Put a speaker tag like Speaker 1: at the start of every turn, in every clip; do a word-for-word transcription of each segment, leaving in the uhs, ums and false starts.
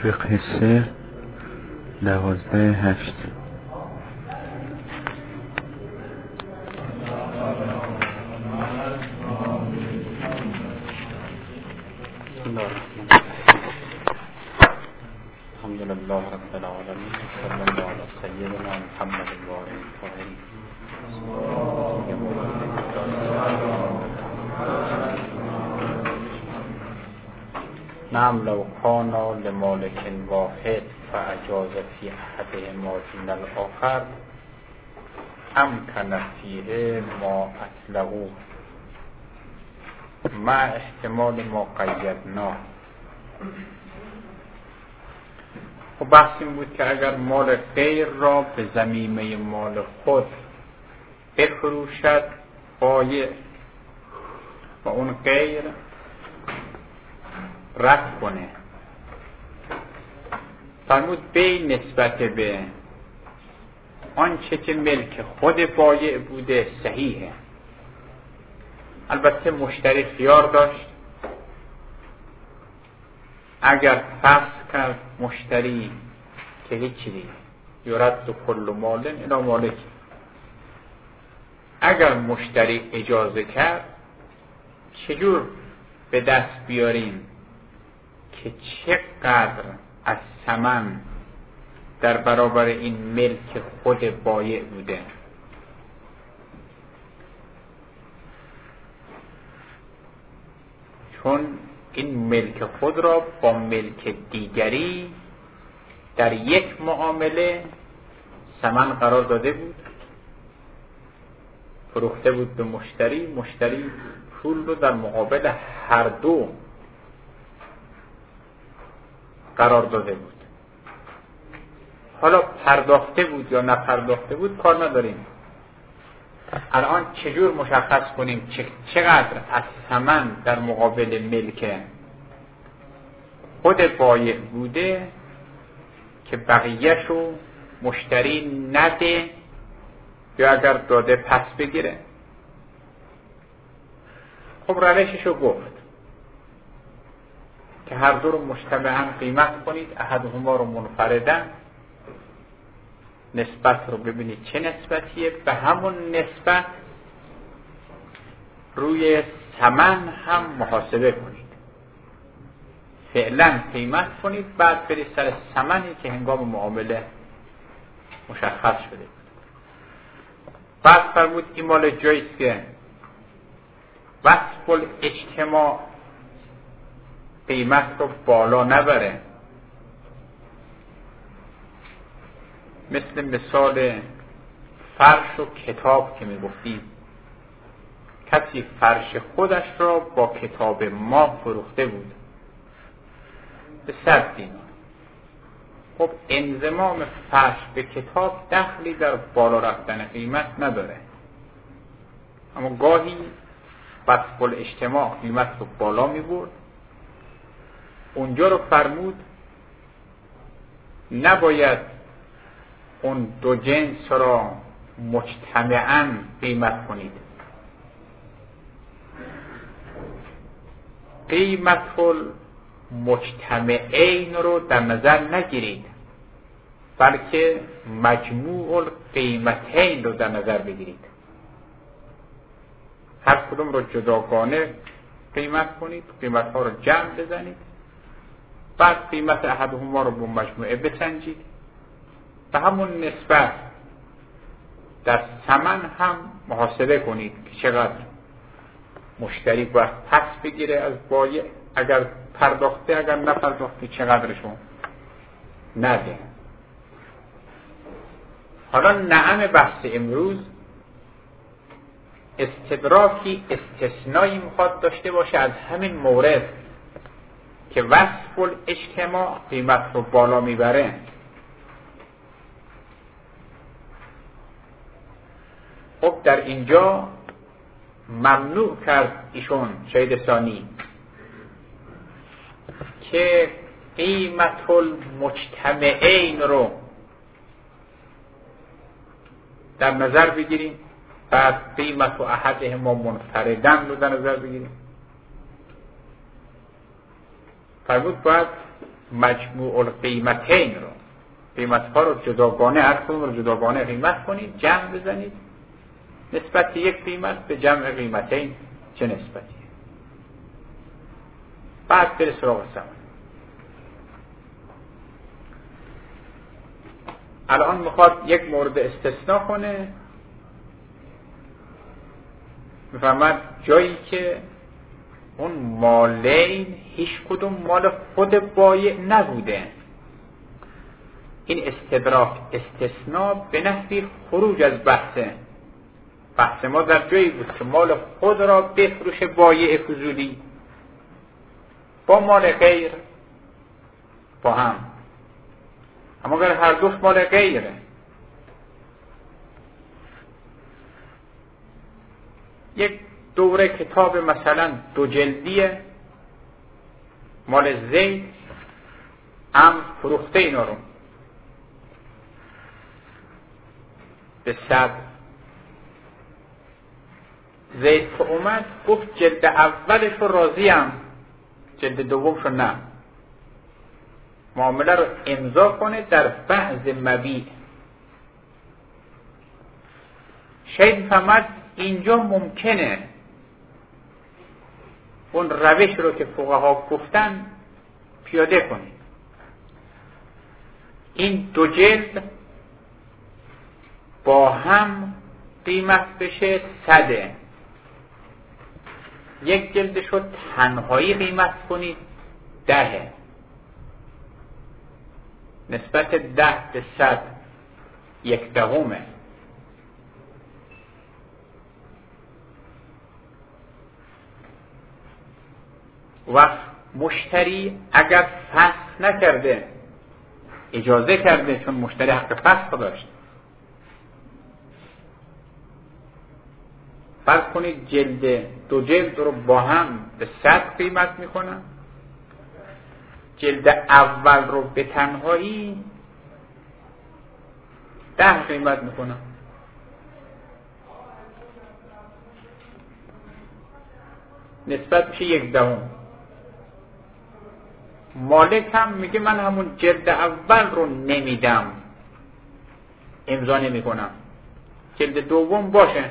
Speaker 1: فقه سه دوازده هشت.
Speaker 2: الحمد لله رب العالمين صلی الله علی سیدنا محمد و آله الطاهرین. نعم لو کانا لمالک واحد فاجاز فی احدهما دون الاخر امکن فیه ما اطلقوا مع احتمال ما قیدناه. و بحث این بود که اگر مال غیر را به ضمیمه مال خود بفروشد بایع و اون غیر رد کنه، فرمود بی نسبت به آنچه که ملک خود بایع بوده صحیحه. البته مشتری خیار داشت، اگر فسخ کرد مشتری که هیچی دیگه یورد و کل مالن اینا مالک. اگر مشتری اجازه کرد چجور به دست بیاریم که چقدر از ثمن در برابر این ملک خود بایع بوده. چون این ملک خود را با ملک دیگری در یک معامله ثمن قرار داده بود، فروخته بود به مشتری، مشتری پول رو در مقابل هر دو قرار داده بود. حالا پرداخته بود یا نپرداخته بود کار نداریم. الان چجور مشخص کنیم چقدر از ثمن در مقابل ملک خود بایع بوده که بقیه‌شو مشتری نده یا اگر داده پس بگیره؟ خب روششو گفت که هر دو رو مجتمعاً قیمت کنید، احدهما رو منفردن، نسبت رو ببینید چه نسبتیه، به همون نسبت روی ثمن هم محاسبه کنید، فعلا قیمت کنید، بعد برید سر ثمنی که هنگام معامله مشخص شده بود. بعد فرمود این مال جاییست که وصف الاجتماع قیمت رو بالا نبره، مثل مثال فرش و کتاب که می گفتیم. کسی فرش خودش را با کتاب ما فروخته بود به صد دینار. خب انضمام فرش به کتاب دخلی در بالا رفتن قیمت نداره، اما گاهی وصف الاجتماع قیمت رو بالا می برد. اونجا رو فرمود نباید اون دو جنس را مجتمعاً قیمت کنید. قیمت المجتمعین رو در نظر نگیرید، بلکه مجموع القیمتین رو در نظر بگیرید. هر کدوم رو جداگانه قیمت کنید، قیمت ها رو جمع بزنید، بعد قیمت احدهما رو با مجموعه بسنجید، به همون نسبت در ثمن هم محاسبه کنید که چقدر مشتری باید پس بگیره از بایع، اگر پرداخته، اگر نپرداخته چقدرشون نده. حالا نعم بحث امروز استدراکی استثنایی میخواد داشته باشه از همین مورد که وصف الاجتماع قیمت رو بالا میبره. خب در اینجا ممنوع کرد ایشون شهید ثانی که قیمت المجتمعین رو در نظر بگیریم، بعد قیمت و احدهما منفردن رو در نظر بگیریم. فرمود باید مجموع القیمتین رو، قیمتها رو جداگانه، هر کدوم رو جداگانه قیمت کنید، جمع بزنید، نسبت یک قیمت به جمع قیمتین چه نسبتیه. بعد بره سراغ ثمن. الان میخواد یک مورد استثناء کنه، میفهمد جایی که اون مالین هیچ کدوم مال خود بایع نبوده. این استدراک استثناء به نحوی خروج از بحثه. بحث ما در جایی بود که مال خود را بفروش بایع فضولی با مال غیر با هم، اما اگر هر دوش مال غیره، یک دوره کتاب مثلا دو جلدیه مال زید، هم فروخته اینا رو به صد. زید که اومد گفت جلد اولش رو راضیم، جلد دومش رو نه، معامله رو امضا کنه در بعض مبیع. شاید فهمد اینجا ممکنه اون روش رو که فقها گفتن پیاده کنید. این دو جلد با هم قیمت بشه صده، یک جلدش رو تنهایی قیمت کنید دهه، نسبت ده به صد یک دهمه. و مشتری اگر فسخ نکرده، اجازه کرده، چون مشتری حق فسخ داشت، فرض کنید جلد دو جلد رو با هم به صد قیمت میکنن، جلد اول رو به تنهایی ده قیمت میکنن. نسبت میشه یک دهم. مالک هم میگه من همون جلد اول رو نمیدم، امضا نمی کنم، جلد دوم باشه.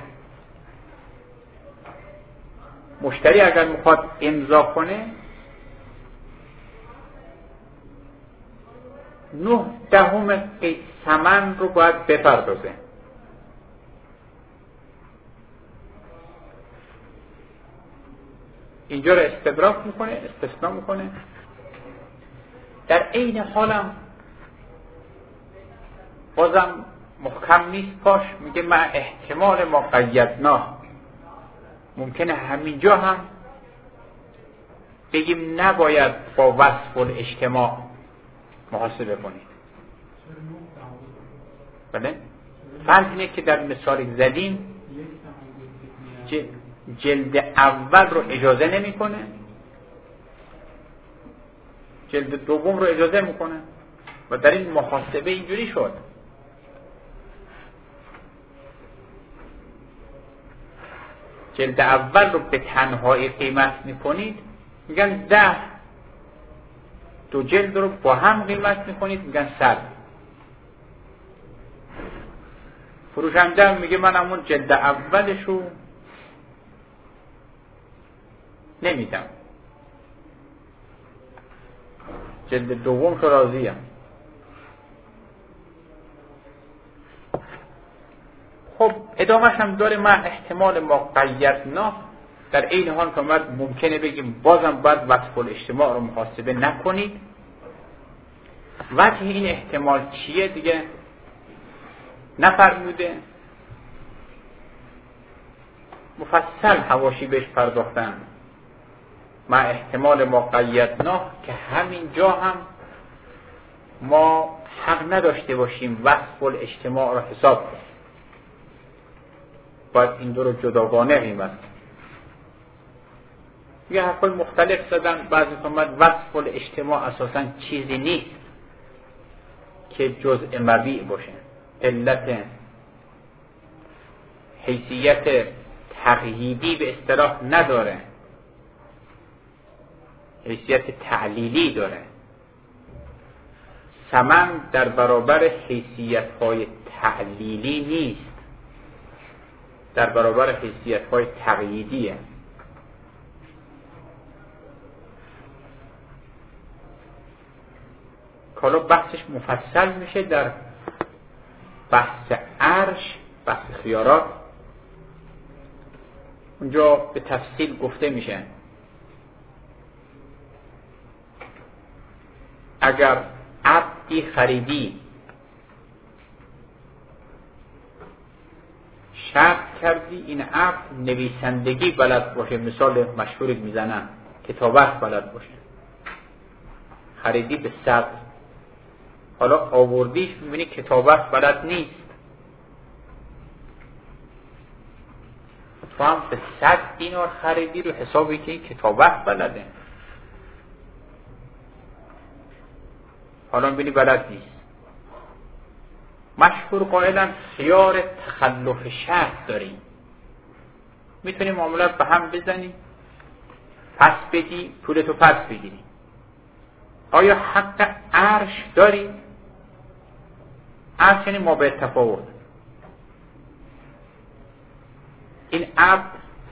Speaker 2: مشتری اگر میخواد امضا کنه نه دهم ثمن رو باید بپردازه. اینجا رو استدراک میکنه، استثناء میکنه. در عین حالم بازم محکم نیست پاش، میگه من احتمال ما قیدنا، ممکنه همینجا هم بگیم نباید با وصف الاجتماع محاسبه کنید. بله؟ فرض اینه که در مثال زدیم جلد اول رو اجازه نمی کنه، جلد دوم رو اجازه میکنه و در این محاسبه اینجوری شد. جلد اول رو به تنهایی قیمت میکنید، میگن ده، دو جلد رو با هم قیمت میکنید، میگن صد. فروشنده میگه من همون جلد اولش رو نمیدم، جلد دوم رو راضیم. خب ادامهش هم داره، من احتمال ما قیدنا، در این حال که ممکنه بگیم بازم باید وصف الاجتماع رو محاسبه نکنید. وجه این احتمال چیه دیگه نفرموده، مفصل حواشی بهش پرداختن. ما احتمال ما قیدنا که همین جا هم ما حق نداشته باشیم وصف الاجتماع رو حساب کنیم، باید این دو رو جداگانه قیمت. یه حرفای مختلف زدن، بعضی فرمود وصف الاجتماع اساساً چیزی نیست که جزء مبیع باشه، علت حیثیت تقییدی به اصطلاح نداره، حیثیت تعلیلی داره. ثمن در برابر حیثیت‌های تعلیلی نیست، در برابر حیثیت‌های تقییدیه. حالا بحثش مفصل میشه در بحث عرش، بحث خیارات. اونجا به تفصیل گفته میشه اگر عبدی خریدی شرط کردی این عبد نویسندگی بلد باشه، مثال مشهوری میزنن کتابت بلد باشه، خریدی به صد، حالا آوردیش میبینی کتابت بلد نیست، تو هم به صد دینار خریدی رو حسابی که این کتابت بلده، حالا میبینی بلد نیست. مشهور قائلن خیار تخلف شرط داریم، میتونی معاملات به هم بزنی، پس بدی، پولتو پس بگیری. آیا حق عرش داری؟ عرش یعنی ما به تفاوت. این عبد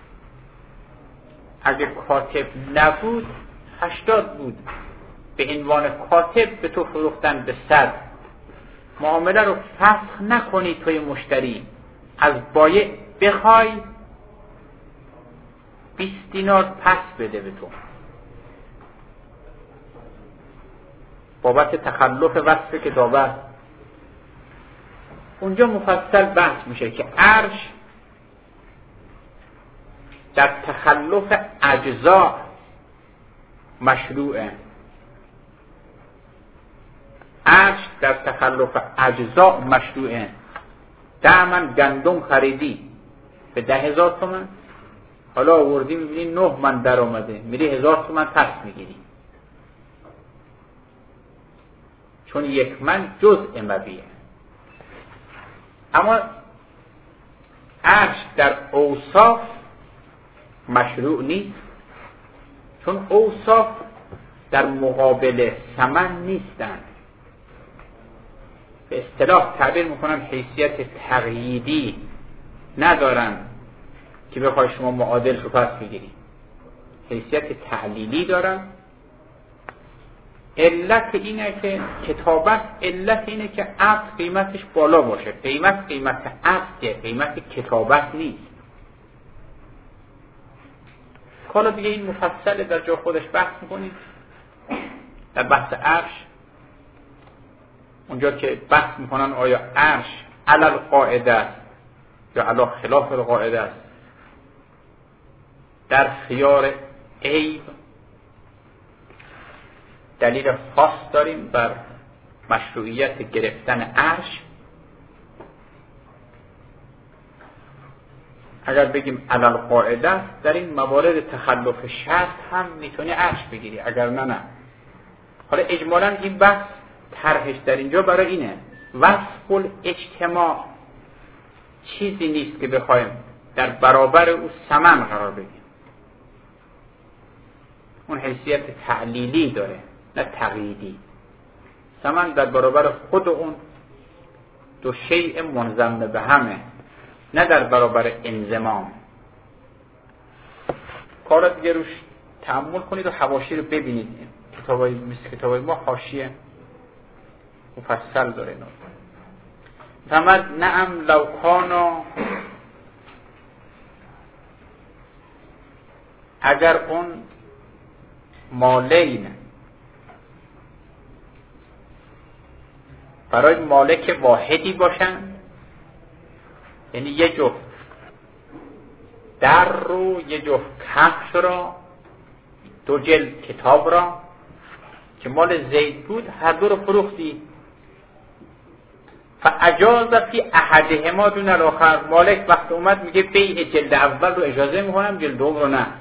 Speaker 2: اگه کاتب نبود هشتاد بود، به عنوان کاتب به تو فروختن به صد، معامله رو فسخ نکنی توی مشتری، از بایع بخوای بیست دینار پس بده به تو بابت تخلف وصف کتابت. اونجا مفصل بحث میشه که عرش در تخلف اجزا مشروعه، عرش در تخلف اجزا مشروعه. ده من گندم خریدی به ده هزار تومن، حالا آوردی میبینی نه من در آمده، میری هزار تومن پس میگیری، چون یک من جزء مبیعه. اما عرش در اوصاف مشروع نیست، چون اوصاف در مقابل ثمن نیستند، به اصطلاح تعبیر میکنن حیثیت تقییدی ندارن که بخوای شما معادل رو پس بگیری، حیثیت تعلیلی دارن. علت اینه که کتابت، علت اینه که عقد قیمتش بالا باشه، قیمت قیمت عقده، قیمت کتابت نیست. حالا دیگه این مفصل در جا خودش بحث میکنیم در بحث عرش، اونجا که بحث میکنن آیا عرش علی القاعده است یا علی خلاف القاعده است. در خیار عیب دلیل خاص داریم بر مشروعیت گرفتن عرش. اگر بگیم علی القاعده است، در این موارد تخلف شرط هم میتونی عرش بگیری، اگر نه نه. حالا اجمالاً این بحث طرحش در اینجا برای اینه، وصف الاجتماع چیزی نیست که بخوایم در برابر او ثمن قرار بدیم، اون حیثیت تعلیلی داره نه تقییدی. ثمن در برابر خود اون دو شیء منضم به همه، نه در برابر انضمام. کارا دیگه روش تأمل کنید و حواشی رو ببینید، کتابای مثل کتابای ما حاشیه مفصل داره. فمد نعم لو کانا، اگر اون مالین برای مالک واحدی باشن، یعنی یه جفت در رو، یه جفت کفش را، دو جلد کتاب را که مال زید بود، هر دو رو فروختی، فاجاز فی احدهما دون الاخر، مالک وقت اومد میگه بیع جلد اول رو اجازه میکنم، جلد دوم رو نه.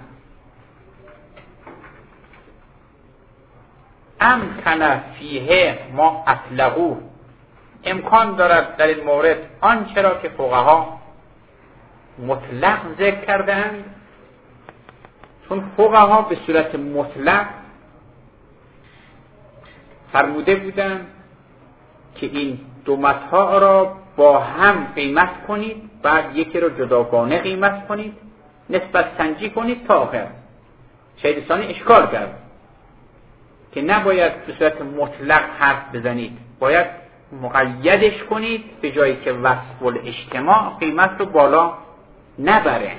Speaker 2: امکن فیه ما اطلقو، امکان دارد در این مورد آنچه را که فقها مطلق ذکر کردند، چون فقها به صورت مطلق فرموده بودند که این دو متاع را با هم قیمت کنید، بعد یکی را جداگانه قیمت کنید، نسبت سنجی کنید تا آخر. شیخ ثانی اشکال کرد که نباید به صورت مطلق حرف بزنید، باید مقیدش کنید، به جایی که وصف الاجتماع قیمت رو بالا نبره.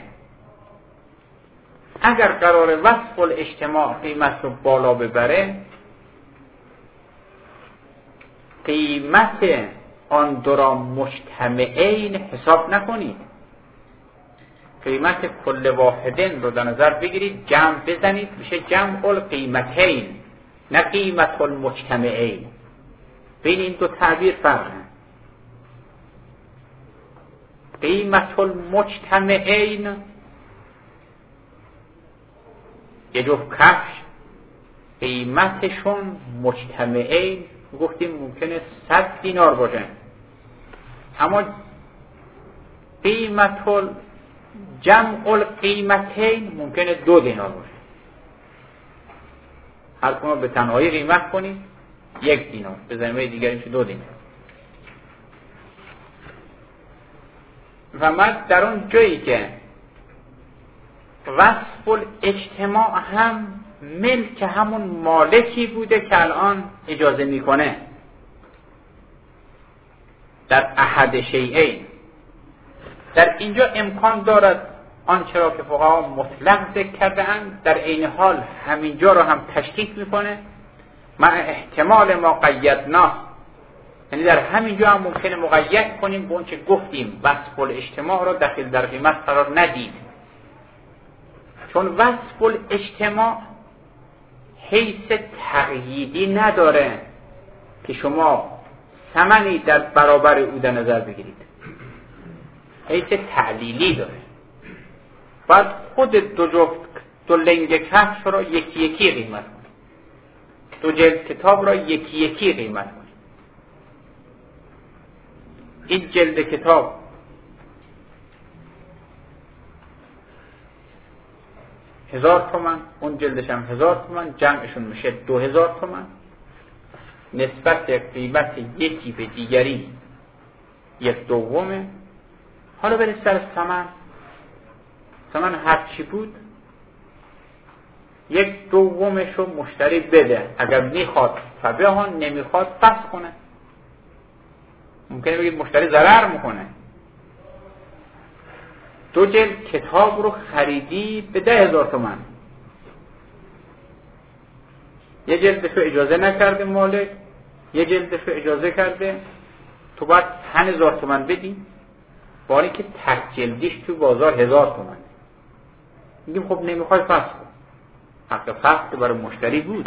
Speaker 2: اگر قرار وصف الاجتماع قیمت رو بالا ببره، قیمت آن دو را مجتمعین حساب نکنید. قیمت کل واحدین رو در نظر بگیرید، جمع بزنید، میشه جمع القیمتین، نه قیمت المجتمعین. بین این دو تعبیر فرقه. قیمت المجتمعین یه جفت کفش قیمتشون مجتمعین گفتیم ممکنه صد دینار باشه، اما قیمت جمع القیمتین ممکنه دو دینار باشه. هر کنون به تنهایی قیمت کنید یک دینار، به ضربه دیگری میشه دو دینار. و من در اون جایی که وصف الاجتماع هم ملک همون مالکی بوده که الان اجازه میکنه در احد شیئین، در اینجا امکان دارد آنچه را که فقها مطلق ذکر کرده اند در عین حال همینجا را هم تشکیک میکنه مع احتمال ما قیدنا، یعنی در همینجا هم ممکنه مقید کنیم به اون چه گفتیم وصف الاجتماع را داخل در قیمت قرار ندید، چون وصف الاجتماع حیث تقییدی نداره که شما ثمنی در برابر او در نظر بگیرید، حیث تعلیلی داره. باید خود دو جفت دو لنگ کفش را یکی یکی قیمت کنید، دو جلد کتاب را یکی یکی قیمت کنید. این جلد کتاب هزار تومن، اون جلدش هم هزار تومن، جمعشون میشه دو هزار تومن. نسبت قیمت یکی به دیگری یک دومه. حالا برید سر ثمن. ثمن هر چی بود یک دومش رو مشتری بده، اگر میخواد فبهان، نمیخواد پس کنه. ممکنه بگید مشتری ضرر میکنه. دو جلد کتاب رو خریدی به ده هزار تومن، یه جلدش رو اجازه نکرده مالک، یه جلدش رو اجازه کرده، تو باید پنج هزار تومن بدی، باری که تک جلدیش تو بازار هزار تومن. میگیم خب نمیخوای پس کن، حق فسخ برای مشتری بود.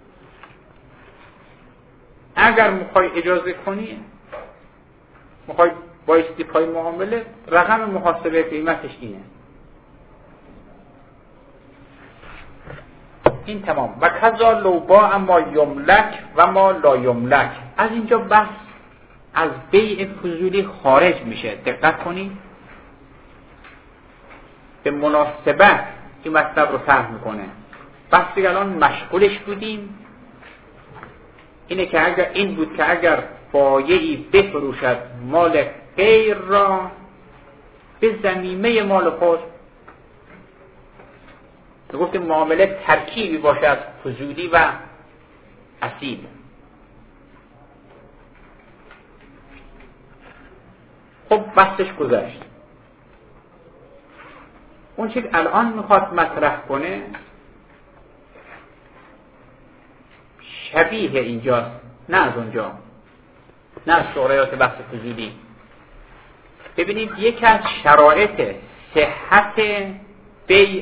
Speaker 2: اگر میخوای اجازه کنی، میخوای بایستی پای معامله، رقم محاسبه قیمتش اینه. این تمام. و کذا لو باع اما یملک و ما لا یملک. از اینجا بحث از بیع فضولی خارج میشه. دقت کنید، به مناسبت این مطلب رو طرح میکنه. بحثی که الان مشغولش بودیم اینه که اگر این بود که اگر بایعی بفروشد مال غیر را به ضمیمه مال خود، تو گفتیم معامله ترکیبی باشه از فضولی و اصیل. خب بحثش گذشت. اون چیز الان میخواد مطرح کنه شبیه اینجاست، نه از اونجا، نه از شغلیات بحث فضولی. ببینید یکی از شرایط صحت بیع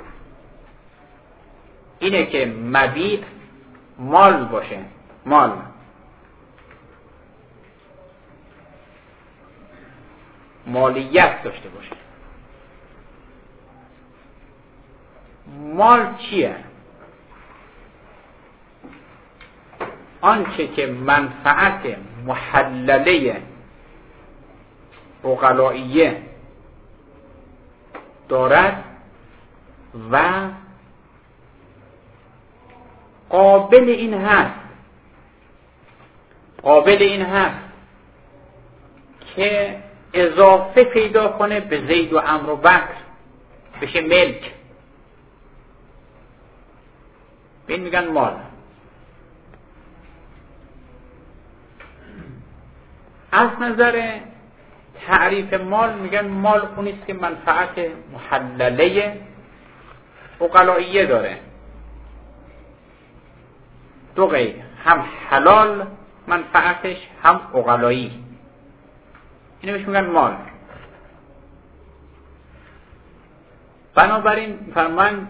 Speaker 2: اینه که مبیع مال باشه، مال مالیت داشته باشه. مال چیه؟ آنچه که منفعت محلله عقلائیه دارد و قابل این هست قابل این هست که اضافه پیدا کنه به زید و عمرو و بکر بشه ملک، به این میگن مال. از نظر تعریف مال میگن مال اونیست که منفعت محلله عقلائیه داره، دو قید، هم حلال منفعتش هم عقلایی، اینو بهش میگن مال. بنابراین فرمان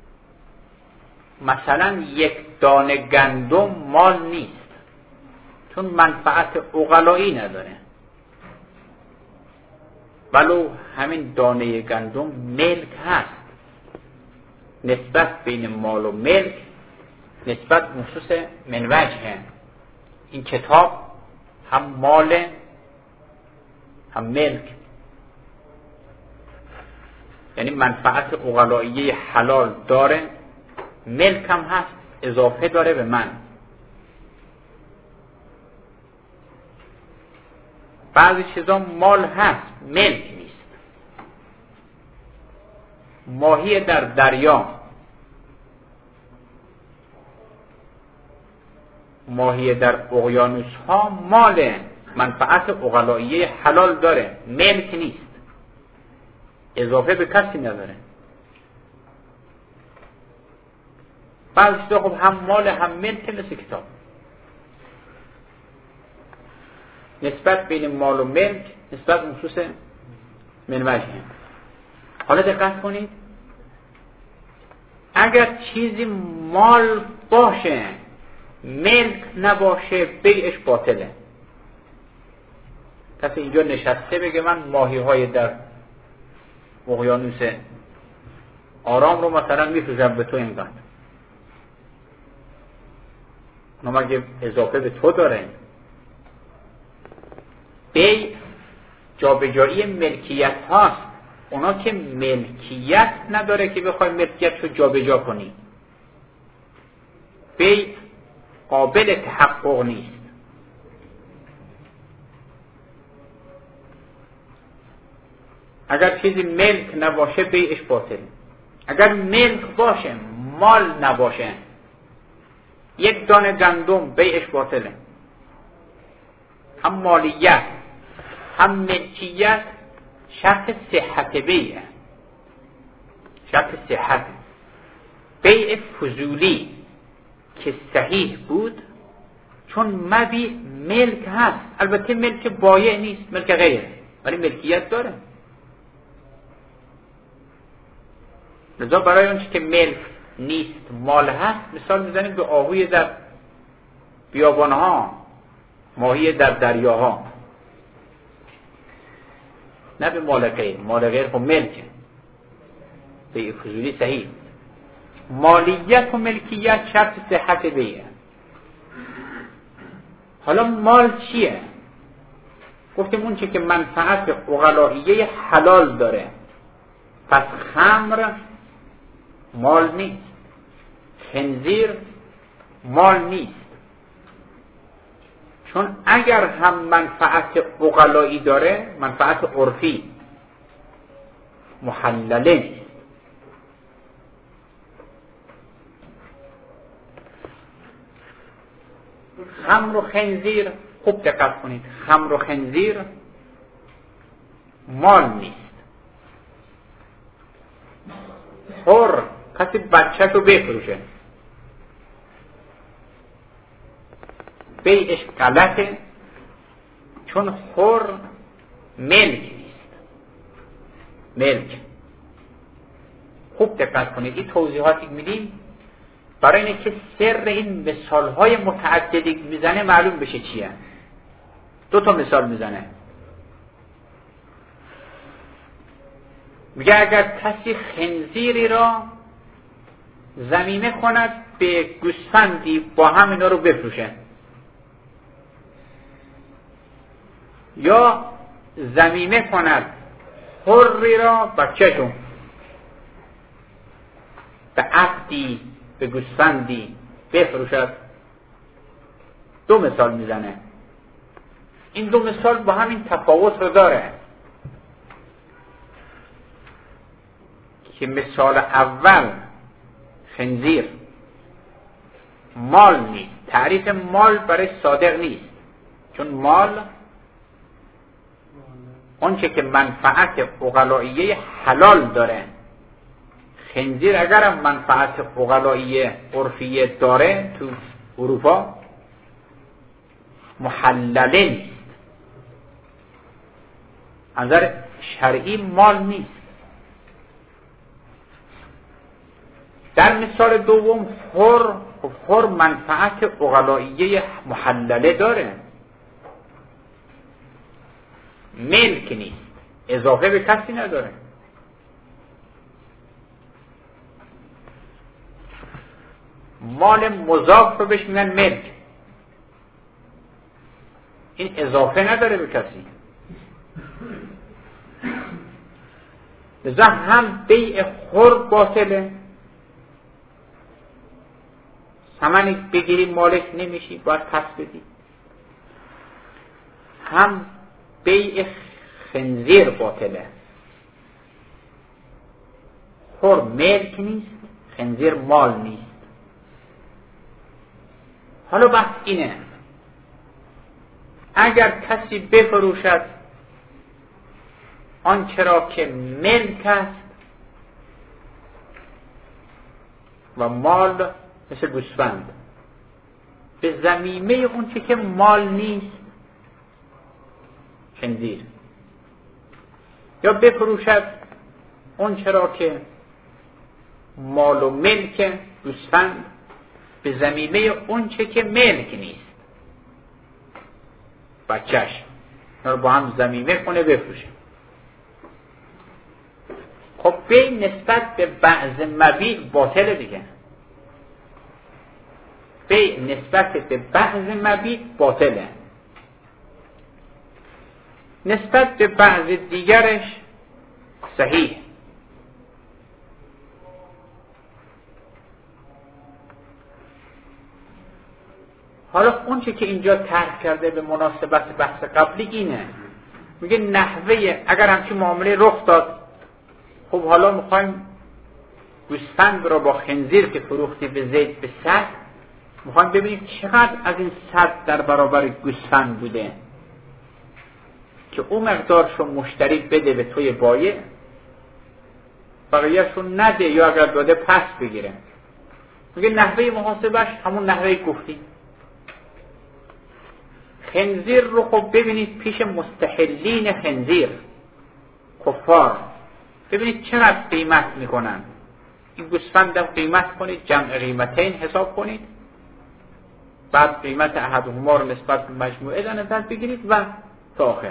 Speaker 2: مثلا یک دانه گندم مال نیست، چون منفعت عقلایی نداره، ولو همین دانه گندم ملک هست. نسبت بین مال و ملک نسبت مخصوص من وجهه. این کتاب هم مال هم ملک، یعنی منفعت عقلائیه حلال داره، ملک هم هست، اضافه داره به من. بعضی چیزا مال هست ملک نیست. ماهی در دریا، ماهی در اقیانوس ها مال منفعت عقلائیه حلال داره، ملک نیست، اضافه به کسی نداره. بعضی چیزا خب هم مال هم ملک، مثل کتاب. نسبت بین مال و ملک نسبت مخصوص من وجهه. حالا دقت کنید، اگر چیزی مال باشه ملک نباشه بیعش باطله. کسی اینجا نشسته بگه من ماهی های در اقیانوس آرام رو مثلا میفروشم به تو اینقدر، اونا مگه اضافه به تو داره؟ بیع جابجایی ملکیت هاست، اونا که ملکیت نداره که بخوای ملکیت رو جابجا کنی. بیع قابل تحقق نیست. اگر چیزی ملک نباشه بیعش باطل. اگر ملک باشه مال نباشه، یک دانه گندم بیعش باطله. هم مالیت هم ملکیت شرط صحت بیعه، شرط صحت. بیع فضولی که صحیح بود چون مبیع ملک هست، البته ملک بایع نیست، ملک غیره، ولی ملکیت داره. لذا برای اون چی که ملک نیست مال هست، مثال میزنیم به آهوی در بیابانها، ماهی در دریاها، نه به مال غیر. مال غیر خب ملکه، به فضولی صحیح. مالیت و ملکیت شرط صحت بیعه. حالا مال چیه؟ گفتیم اون چی که منفعت عقلائیه حلال داره. پس خمر مال نیست، خنزیر مال نیست، چون اگر هم منفعت عقلایی داره، منفعت عرفی محلله نیست. خمر و خنزیر، خوب دقت کنید، خمر و خنزیر مال نیست. حر کسی بچه رو بفروشه بیعش غلطه، چون حر ملک نیست. ملک، خوب دقت کنید، این توضیحاتی میدیم برای اینه که سر این مثالهای متعددی میزنه معلوم بشه چیه. دو تا مثال میزنه، میگه اگر کسی خنزیری را ضمیمه کند به گوسفندی با هم اینا رو بفروشه، یا ضمیمه کند حری را بچه‌شون به عقدی به گوسفندی بفروشد، دو مثال میزنه. این دو مثال با همین تفاوت رو داره که مثال اول خنزیر مال نیست. تعریف مال برای صادق نیست، چون مال اونچه که منفعت عقلائیه حلال داره. خنزیر اگرم منفعت عقلائیه عرفیه داره تو اروپا محلله نیست، از نظر شرعی مال نیست. در مثال دوم خور خور منفعت عقلائیه محلله داره، ملک نیست، اضافه به کسی نداره. مال مضاف رو بهش میگن ملک، این اضافه نداره به کسی. لذا هم بیع خور باطله، ثمنی بگیری مالک نمیشی، باید پس بدی. هم بیع خنزیر باطله، خور ملک نیست، خنزیر مال نیست. حالا بحث اینه اگر کسی بفروشد آنچه را که ملک است و مال، مثل گوسفند، به ضمیمه اونچه که مال نیست، خنزیر، یا بفروشد اونچه را که مال و ملک، گوسفند، به ضمیمه اونچه که ملک نیست، بچهش، اینا رو با هم ضمیمه کنه بفروشه. خب به نسبت به بعض مبیع باطل دیگه، به نسبت به بعض مبیع باطله، نسبت به بعض دیگرش صحیح. حالا اون چی که اینجا طرح کرده به مناسبت بحث قبلی اینه، میگه نحوه اگر همچین معامله رخ داد، خب حالا میخوایم گوسفند را با خنزیر که فروختی به زید به صد، میخوایم ببینیم چقدر از این صد در برابر گوسفند بوده که اون مقدارشو مشتری بده به توی بایع، بقیه‌شو نده، یا اگر داده پس بگیره. میگه نحوه محاسبش همون نحوه گفتی. خنزیر رو خب ببینید پیش مستحلین خنزیر، کفار، ببینید چقدر قیمت میکنن. این گوسفند رو قیمت کنید، جمع قیمتین حساب کنید، بعد قیمت احدهما رو نسبت به مجموعه در نظر بگیرید و تا آخر.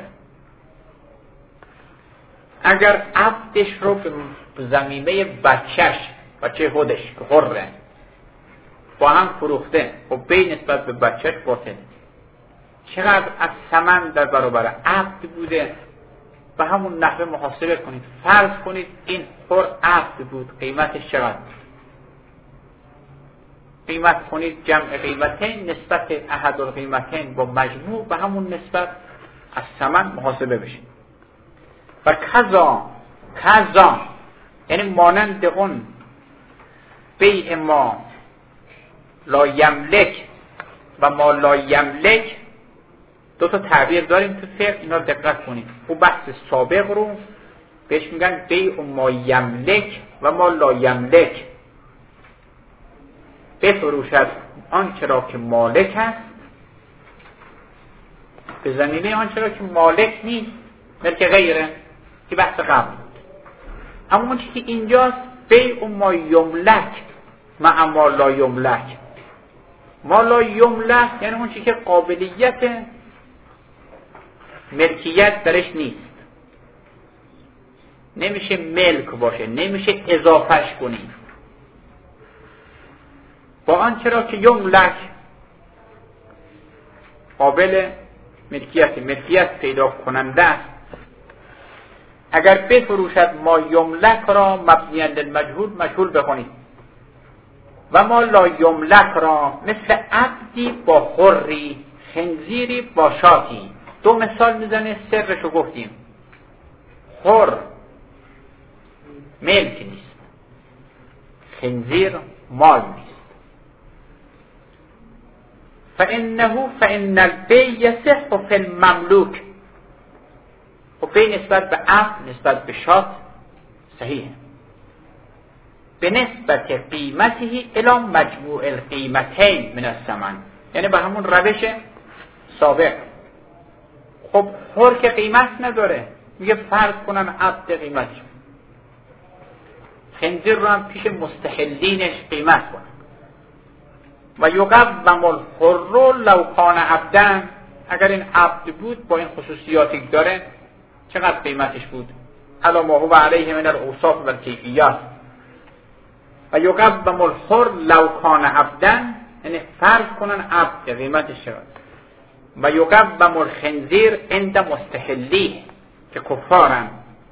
Speaker 2: اگر عبدش رو به ضمیمه بچهش، بچه خودش که حره، با هم فروخته، خب به نسبت به بچهش باطل. چقدر از ثمن در برابر عبد بوده و همون نحوه محاسبه کنید. فرض کنید این خور عبد بود، قیمتش چقدر؟ قیمت کنید جمع قیمتین نسبت احد القیمتین با مجموع و همون نسبت از ثمن محاسبه بشه. و کذا کذا یعنی مانند اون بیع ما لا یملک و ما لا یملک، دو تا تعبیر داریم تو فقه، اینا رو دقت کنید. او بحث سابق رو بهش میگن بیع ما یملک و ما لا یملک. بفروشد آنچه را که مالک است به ضمیمه آنچه را که مالک نیست، بلکه غیره، که بحث قبل بود. اما اون چیزی که اینجاست بیع ما یملک مع ما لا یملک. ما لا یملک یعنی اون چیزی که قابلیت ملکیت درش نیست، نمیشه ملک باشه، نمیشه اضافهش کنی. با آنچه را که یملک قابل ملکیت ملکیت پیدا کننده است، اگر بفروشد ما یملک را مبنیاً للمجهول مجهول بخونید و ما لا یملک را مثل عبدی با حری، خنزیری با شاتی، دو مثال میزنه، سرشو گفتیم. حر ملک نیست، خنزیر مال نیست. فانه فان البیع یصح فی المملوک، و بی نسبت به عقل، نسبت به شات صحیح، به نسبت قیمته الی مجموع القیمتین من الثمن، یعنی به همون روش سابق. خب حر که قیمت نداره، میگه فرض کنن عقد قیمتش، خنزیر رو هم پیش مستحلینش قیمت کنن. و یقوم الحر لو کان عبدا، اگر این عبد بود با این خصوصیاتی که داره چقدر قیمتش بود؟ علی ما هو علیه من الاوصاف و الکیفیات. و یقوم الحر لو کان عبدا، یعنی فرض کنن عبد قیمتش چقدر. و یقوم الخنزیر عند مستحلیه که کفارن،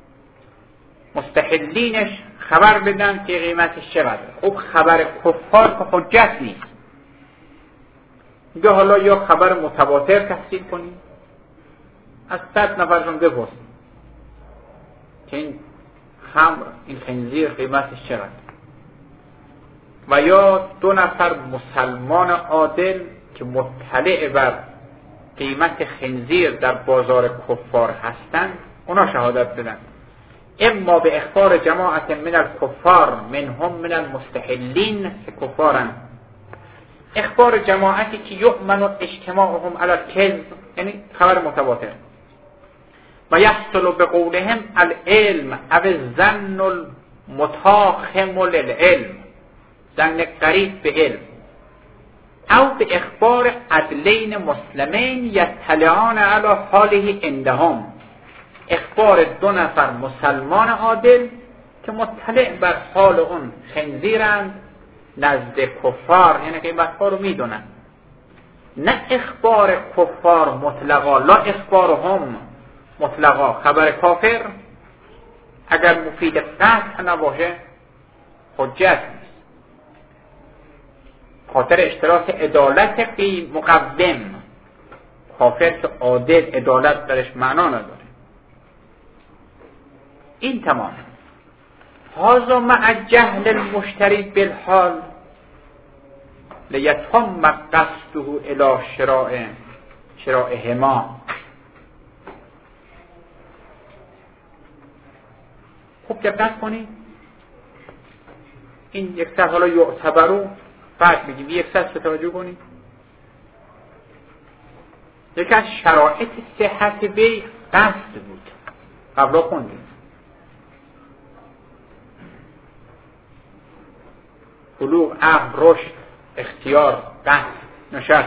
Speaker 2: مستحلینش خبر بدن که قیمتش چقدر. خب خبر کفار که حجت نیست، میگه حالا یا خبر متواتر تحصیل کنیم، از صد نفرشون بپرسیم که این خمر، این خنزیر قیمتش چقدر، و یا دو نفر مسلمان عادل که مطلع بر قیمت خنزیر در بازار کفار هستند، اونا شهادت بدن. اما به اخبار جماعت من الکفار منهم من المستحلین که کفارن، اخبار جماعتی که یؤمن اجتماعهم علی الکذب، یعنی خبر متواتر. و یحصل بقولهم العلم او الظن المتاخم للعلم، ظن قریب به علم. او به اخبار عدلین مسلمین یطلعان علی حاله عندهم، اخبار دو نفر مسلمان عادل که مطلع بر حال اون خنزیرند نزد کفار، یعنی قیمت‌ها رو میدونن. نه اخبار کفار مطلقا، لا اخبارهم مطلقا. خبر کافر اگر مفید قطع نباشه حجت نیست، خاطر اشتراط عدالت قی مقوم. کافر که عادل، عدالت درش معنا نداره. این تمام. هذا مع جهل المشتری بالحال لیتم قصده الی شراء شراءهما. خوب دقت کنید، این یک سر حالا یعتبرو فرق میگیم، یک سر توجه کنید. یکی از شرایط صحت بیع قصد بود، قبلا خوندیم. بلوغ، عقل، رشد، اختیار، قصد، نشست.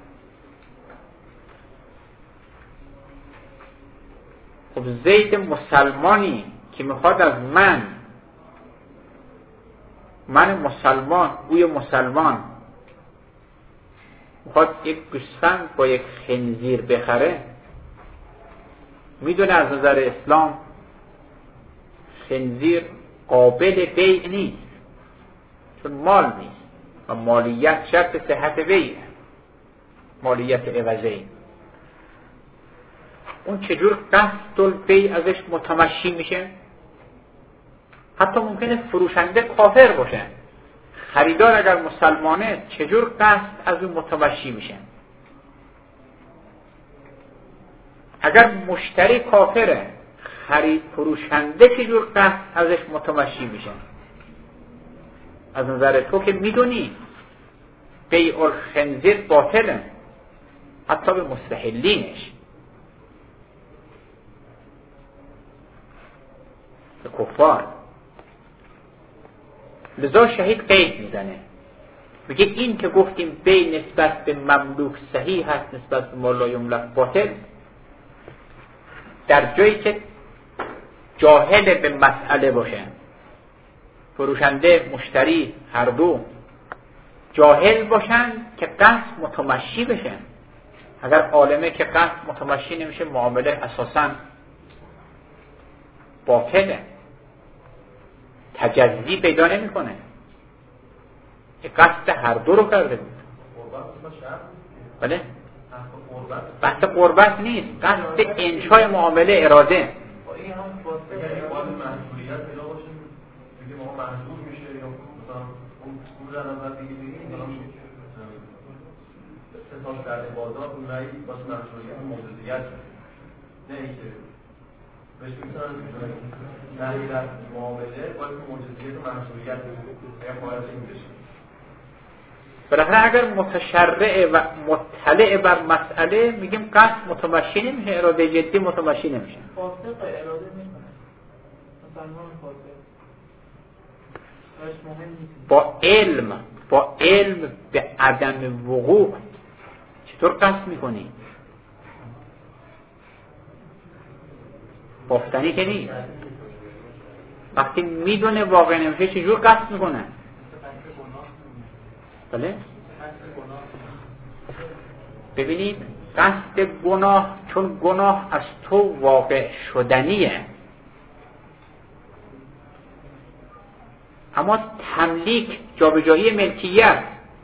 Speaker 2: خب زید مسلمانی که میخواد از من من مسلمان، اوی مسلمان میخواد یک گوسفند با یک خنزیر بخره، میدونه از نظر اسلام خنزیر قابل بیع نیست، چون مال نیست و مالیت شرط صحت بیع، مالیت عوضی. اون چجور قصد البیع ازش متمشی میشه؟ حتی ممکنه فروشنده کافر باشه، خریدار اگر مسلمانه چجور قصد از اون متمشی میشه؟ اگر مشتری کافره، خرید فروشنده چجور قصد ازش متمشی میشه؟ از نظر تو که میدونی بیع الخنزیر باطله، حتی به مستحلینش، به کفار. لذا شهید قید میزنه، میگه این که گفتیم بیع نسبت به مملوک صحیح هست، نسبت به ما لا یملک باطل، در جایی که جاهل به مسئله باشه، فروشنده مشتری هر دو جاهل باشن که قصد متمشی بشن. اگر عالمه که قصد متمشی نمیشه، معامله اساساً باطله، تجزی پیدا نمیکنه. قصد هر دو رو کرده بود. بله؟ بحث قربت نیست، قصد انشای معامله اراده.
Speaker 3: این هم باید محصولیت پیدا باشه دیگه، ما محصول میشه یا مثلا اون در نظر بگیریم مثلا ستاش در بازار اون رأی واسه محصولیت موجودیت نه اینکه بهش میتونن رأی در معامله واسه موجودیت و محصولیت یا باید این بشه.
Speaker 2: بالاخره اگر متشرع و مطلع بر مسئله میگیم قصد متمشی نمیشه، اراده جدی متمشی نمیشه.
Speaker 4: فاسق اراده میکنه مسلمان فاسق
Speaker 2: با علم با علم به عدم وقوع چطور قصد میکنی؟ بافتنی که نیست. وقتی میدونه واقع نمیشه چجور قصد میکنه؟ بله؟ ببینید قصد گناه، چون گناه از تو واقع شدنیه، اما تملیک جابجایی ملکیت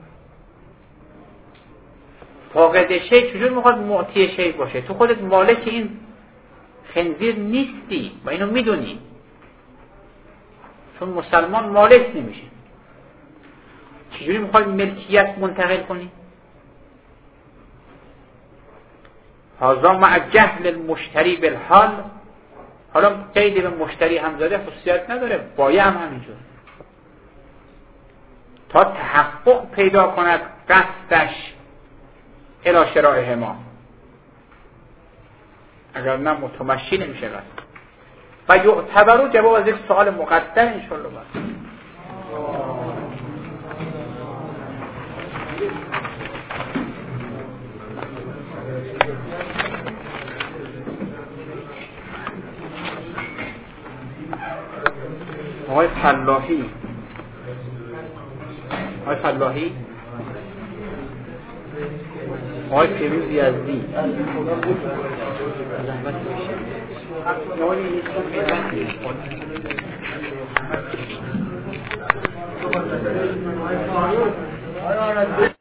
Speaker 2: فاقد شی چجور میخواد معطی شی باشه؟ تو خودت مالک این خنزیر نیستی و اینو میدونی، چون مسلمان مالک نمیشه، چجوری میخوای ملکیت منتقل کنی؟ هذا مع جهل المشتری بالحال. حالا قید به مشتری هم زده خصوصیت نداره، بایع هم همینجور، تا تحقق پیدا کند قصدش الی شرائع ما، اگر نه متمشی نمیشه قصد. و یعتبرو جواب از یک سوال مقدر انشالله بس. آقای فلاحی آقای فلاحی آقای پیروز یزدی زحمت